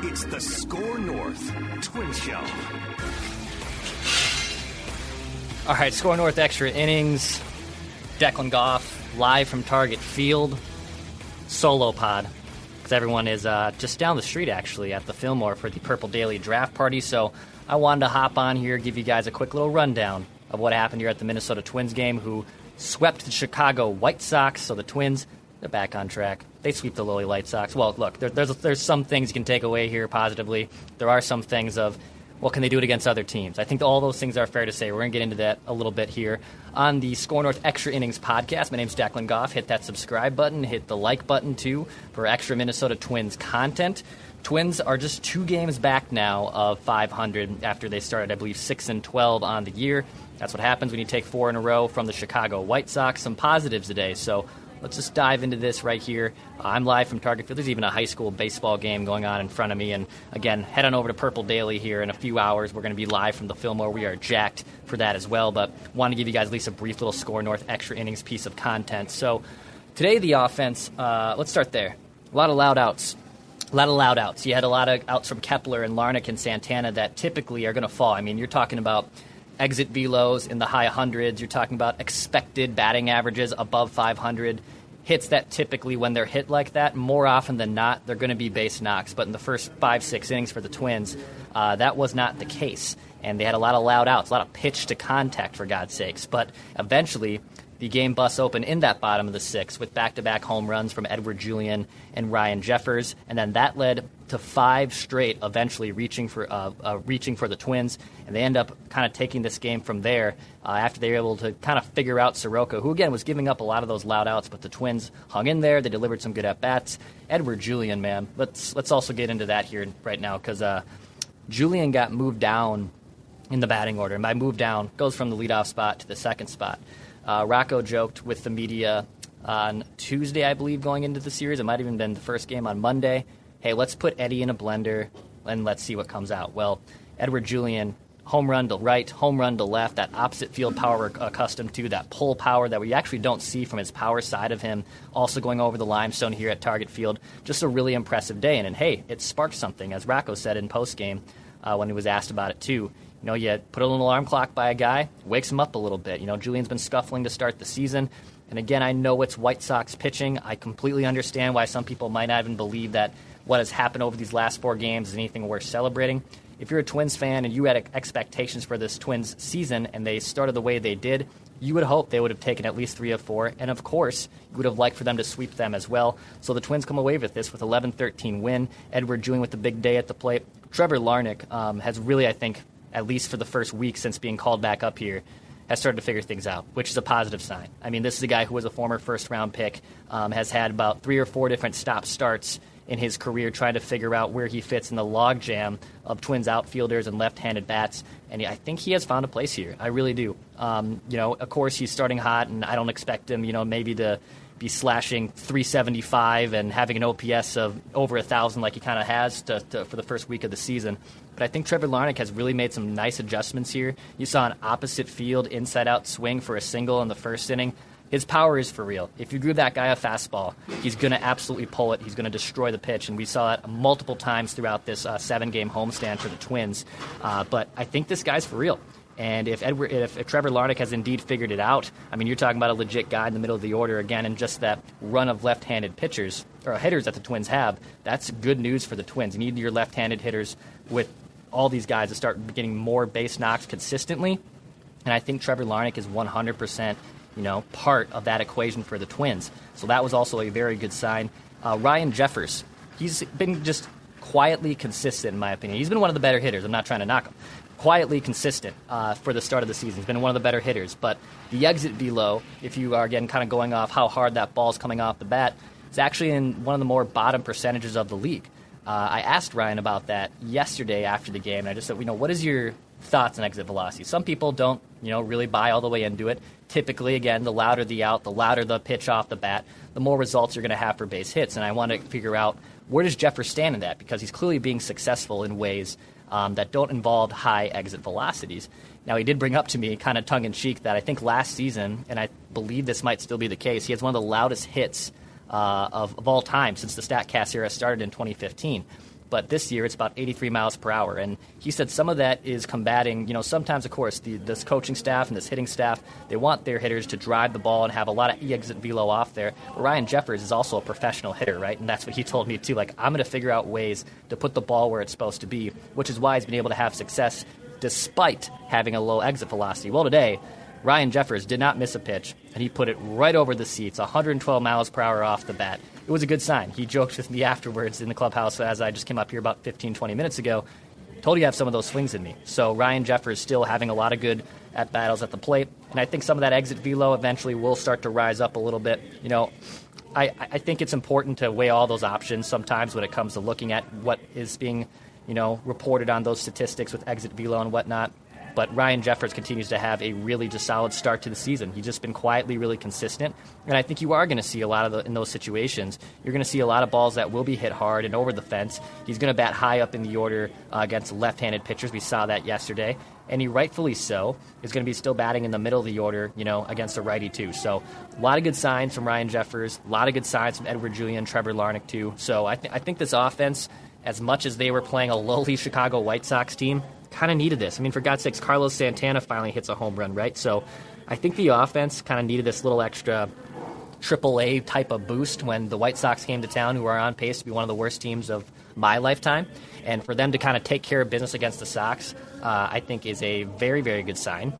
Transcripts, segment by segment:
It's the Score North Twin Show. All right, Score North Extra Innings. Declan Goff, live from Target Field. Solo pod, because everyone is just down the street, actually, at the Fillmore for the Purple Daily Draft Party. So I wanted to hop on here, give you guys a quick little rundown of what happened here at the Minnesota Twins game, who swept the Chicago White Sox. So the Twins, they're back on track. They sweep the lowly White Sox. Well, look, there's some things you can take away here positively. There are some things of, well, can they do it against other teams? I think all those things are fair to say. We're going to get into that a little bit here on the Score North Extra Innings podcast. My name's Declan Goff. Hit that subscribe button. Hit the like button, too, for extra Minnesota Twins content. Twins are just 2 games back now of 500 after they started, I believe, 6-12 on the year. That's what happens when you take 4 in a row from the Chicago White Sox. Some positives today, so let's just dive into this right here. I'm live from Target Field. There's even a high school baseball game going on in front of me. And, again, head on over to Purple Daily here in a few hours. We're going to be live from the Fillmore. We are jacked for that as well. But want to give you guys at least a brief little Score North Extra Innings piece of content. So today the offense, let's start there. A lot of loud outs. You had a lot of outs from Kepler and Larnach and Santana that typically are going to fall. I mean, you're talking about exit velos in the high hundreds. You're talking about expected batting averages above 500. Hits that typically, when they're hit like that, more often than not, they're going to be base knocks. But in the first 5-6 innings for the Twins, that was not the case. And they had a lot of loud outs, a lot of pitch to contact, for God's sakes. But eventually, the game busts open in that bottom of the 6th with back-to-back home runs from Edward Julien and Ryan Jeffers. And then that led to 5 straight, eventually reaching for the Twins. And they end up kind of taking this game from there after they were able to kind of figure out Soroka, who, again, was giving up a lot of those loud outs. But the Twins hung in there. They delivered some good at-bats. Edward Julien, man, let's also get into that here right now, because Julien got moved down in the batting order. And by move down, goes from the leadoff spot to the second spot. Rocco joked with the media on Tuesday, I believe, going into the series. It might have even been the first game on Monday. Hey, let's put Eddie in a blender and let's see what comes out. Well, Edward Julien, home run to right, home run to left, that opposite field power we're accustomed to, that pull power that we actually don't see from his power side of him, also going over the limestone here at Target Field. Just a really impressive day. And hey, it sparked something, as Rocco said in postgame when he was asked about it too. You know, you put a little alarm clock by a guy, wakes him up a little bit. You know, Julian's been scuffling to start the season. And again, I know it's White Sox pitching. I completely understand why some people might not even believe that what has happened over these last 4 games is anything worth celebrating. If you're a Twins fan and you had expectations for this Twins season and they started the way they did, you would hope they would have taken at least 3 of 4. And, of course, you would have liked for them to sweep them as well. So the Twins come away with this with 11-13 win. Edward Julien with the big day at the plate. Trevor Larnach has really, I think, at least for the first week since being called back up here, has started to figure things out, which is a positive sign. I mean, this is a guy who was a former first-round pick, has had about 3 or 4 different stop-starts in his career trying to figure out where he fits in the logjam of Twins outfielders and left-handed bats, and I think he has found a place here. I really do. You know, of course, he's starting hot, and I don't expect him, you know, maybe to be slashing 375 and having an OPS of over 1,000 like he kind of has for the first week of the season. But I think Trevor Larnach has really made some nice adjustments here. You saw an opposite field inside-out swing for a single in the first inning. His power is for real. If you give that guy a fastball, he's going to absolutely pull it. He's going to destroy the pitch, and we saw that multiple times throughout this 7-game homestand for the Twins. But I think this guy's for real. And if Trevor Larnach has indeed figured it out, I mean, you're talking about a legit guy in the middle of the order again, and just that run of left-handed pitchers or hitters that the Twins have, that's good news for the Twins. You need your left-handed hitters with all these guys to start getting more base knocks consistently. And I think Trevor Larnach is 100%, you know, part of that equation for the Twins. So that was also a very good sign. Ryan Jeffers, he's been just quietly consistent, in my opinion. He's been one of the better hitters. I'm not trying to knock him. Quietly consistent for the start of the season. He's been one of the better hitters. But the exit velo, if you are, again, kind of going off how hard that ball's coming off the bat, is actually in one of the more bottom percentages of the league. I asked Ryan about that yesterday after the game, and I just said, you know, what is your thoughts on exit velocity? Some people don't, you know, really buy all the way into it. Typically, again, the louder the out, the louder the pitch off the bat, the more results you're going to have for base hits. And I want to figure out, where does Jeffers stand in that? Because he's clearly being successful in ways that don't involve high exit velocities. Now, he did bring up to me, kind of tongue-in-cheek, that I think last season, and I believe this might still be the case, he has one of the loudest hits of all time since the StatCast era started in 2015. but this year it's about 83 miles per hour. And he said some of that is combating, sometimes, of course, this coaching staff and this hitting staff, they want their hitters to drive the ball and have a lot of exit velo off there. But Ryan Jeffers is also a professional hitter, right? And that's what he told me, too. Like, I'm going to figure out ways to put the ball where it's supposed to be, which is why he's been able to have success despite having a low exit velocity. Well, today, Ryan Jeffers did not miss a pitch, and he put it right over the seats, 112 miles per hour off the bat. It was a good sign. He joked with me afterwards in the clubhouse as I just came up here about 15, 20 minutes ago. Told you I have some of those swings in me. So Ryan Jeffers still having a lot of good at-battles at the plate, and I think some of that exit velo eventually will start to rise up a little bit. I think it's important to weigh all those options sometimes when it comes to looking at what is being, reported on those statistics with exit velo and whatnot. But Ryan Jeffers continues to have a really just solid start to the season. He's just been quietly really consistent. And I think you are going to see a lot of in those situations, you're going to see a lot of balls that will be hit hard and over the fence. He's going to bat high up in the order against left-handed pitchers. We saw that yesterday. And he rightfully so is going to be still batting in the middle of the order, against a righty too. So a lot of good signs from Ryan Jeffers, a lot of good signs from Edward Julian, Trevor Larnach too. So I think this offense, as much as they were playing a lowly Chicago White Sox team, kind of needed this. I mean, for God's sakes, Carlos Santana finally hits a home run, right? So I think the offense kind of needed this little extra AAA type of boost when the White Sox came to town, who are on pace to be one of the worst teams of my lifetime. And for them to kind of take care of business against the Sox, I think is a very, very good sign.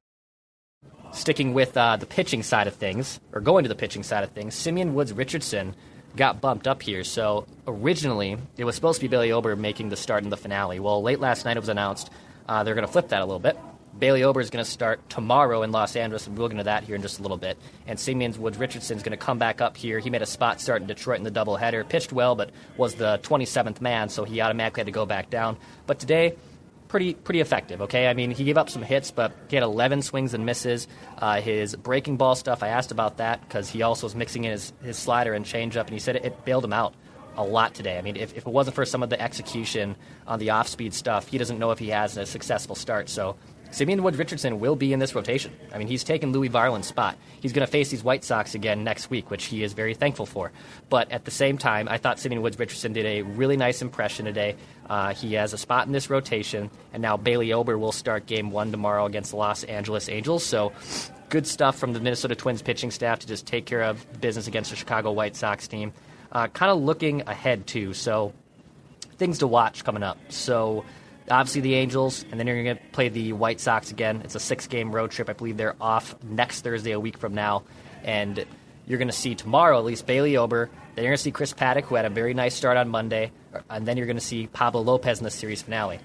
Sticking with the pitching side of things, or going to the pitching side of things, Simeon Woods Richardson got bumped up here. So originally, it was supposed to be Bailey Ober making the start in the finale. Well, late last night it was announced they're going to flip that a little bit. Bailey Ober is going to start tomorrow in Los Angeles, and we'll get into that here in just a little bit. And Simeon Woods Richardson is going to come back up here. He made a spot start in Detroit in the doubleheader, pitched well, but was the 27th man, so he automatically had to go back down. But today, pretty effective, okay? I mean, he gave up some hits, but he had 11 swings and misses. His breaking ball stuff, I asked about that because he also was mixing in his slider and changeup, and he said it bailed him out a lot today. I mean, if it wasn't for some of the execution on the off-speed stuff, he doesn't know if he has a successful start. So Simeon Woods Richardson will be in this rotation. I mean, he's taken Louis Varland's spot. He's going to face these White Sox again next week, which he is very thankful for. But at the same time, I thought Simeon Woods Richardson did a really nice impression today. He has a spot in this rotation, and now Bailey Ober will start Game 1 tomorrow against the Los Angeles Angels. So good stuff from the Minnesota Twins pitching staff to just take care of business against the Chicago White Sox team. Kind of looking ahead, too. So things to watch coming up. So obviously the Angels, and then you're going to play the White Sox again. It's a 6-game road trip. I believe they're off next Thursday, a week from now. And you're going to see tomorrow, at least, Bailey Ober. Then you're going to see Chris Paddock, who had a very nice start on Monday. And then you're going to see Pablo Lopez in the series finale.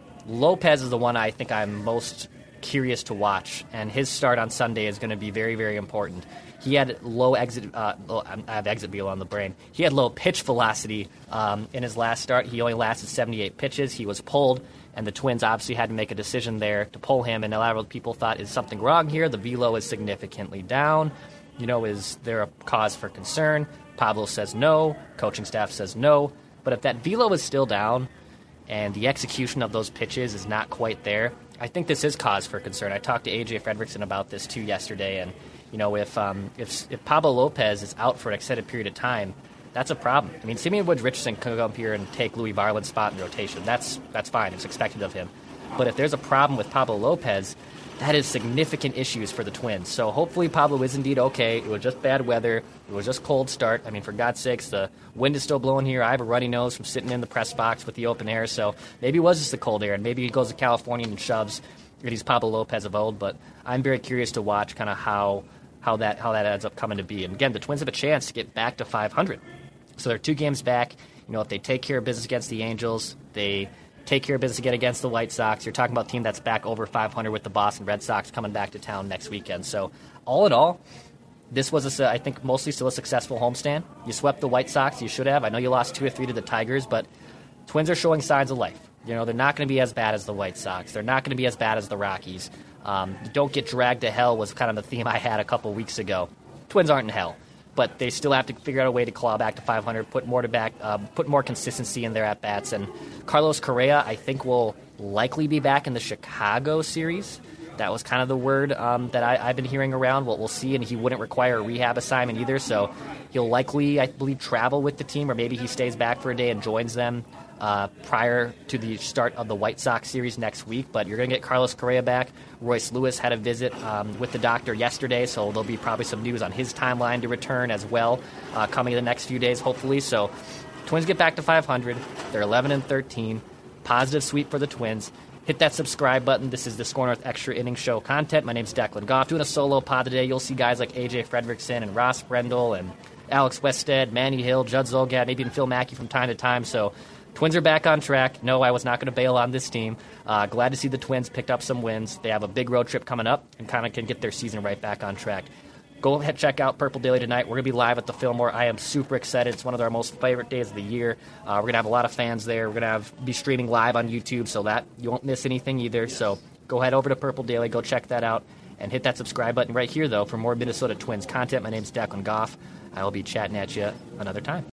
Lopez is the one I think I'm most curious to watch, and his start on Sunday is going to be very, very important. He had low exit. I have exit velo on the brain. He had low pitch velocity in his last start. He only lasted 78 pitches. He was pulled, and the Twins obviously had to make a decision there to pull him. And a lot of people thought, is something wrong here? The velo is significantly down. Is there a cause for concern? Pablo says no. Coaching staff says no. But if that velo is still down and the execution of those pitches is not quite there, I think this is cause for concern. I talked to A.J. Fredrickson about this too yesterday, and if Pablo Lopez is out for an extended period of time, that's a problem. I mean, Simeon Woods Richardson can come up here and take Louis Varland's spot in rotation. That's fine. It's expected of him. But if there's a problem with Pablo Lopez, that is significant issues for the Twins. So hopefully Pablo is indeed okay. It was just bad weather. It was just cold start. I mean, for God's sakes, the wind is still blowing here. I have a runny nose from sitting in the press box with the open air. So maybe it was just the cold air, and maybe he goes to California and shoves. He's Pablo Lopez of old. But I'm very curious to watch kind of how that ends up coming to be. And again, the Twins have a chance to get back to 500. So they're 2 games back. If they take care of business against the Angels, they take care of business again against the White Sox. You're talking about a team that's back over 500 with the Boston Red Sox coming back to town next weekend. So all in all, this was, I think, mostly still a successful homestand. You swept the White Sox. You should have. I know you lost 2 or 3 to the Tigers, but Twins are showing signs of life. They're not going to be as bad as the White Sox. They're not going to be as bad as the Rockies. Don't get dragged to hell was kind of the theme I had a couple weeks ago. Twins aren't in hell, but they still have to figure out a way to claw back to 500, put more consistency in their at-bats. And Carlos Correa, I think, will likely be back in the Chicago series. That was kind of the word that I've been hearing around. We'll see, and he wouldn't require a rehab assignment either, so he'll likely, I believe, travel with the team, or maybe he stays back for a day and joins them prior to the start of the White Sox series next week. But you're going to get Carlos Correa back. Royce Lewis had a visit with the doctor yesterday, so there'll be probably some news on his timeline to return as well coming in the next few days, hopefully. So Twins get back to 500. They're 11-13. Positive sweep for the Twins. Hit that subscribe button. This is the Score North Extra Inning Show content. My name's Declan Goff. Doing a solo pod today. You'll see guys like A.J. Fredrickson and Ross Brendel and Alex Wested, Manny Hill, Judd Zolgad, maybe even Phil Mackey from time to time. So Twins are back on track. No, I was not going to bail on this team. Glad to see the Twins picked up some wins. They have a big road trip coming up and kind of can get their season right back on track. Go ahead, check out Purple Daily tonight. We're going to be live at the Fillmore. I am super excited. It's one of our most favorite days of the year. We're going to have a lot of fans there. We're going to be streaming live on YouTube so that you won't miss anything either. So go head over to Purple Daily. Go check that out. And hit that subscribe button right here, though, for more Minnesota Twins content. My name's Declan Goff. I will be chatting at you another time.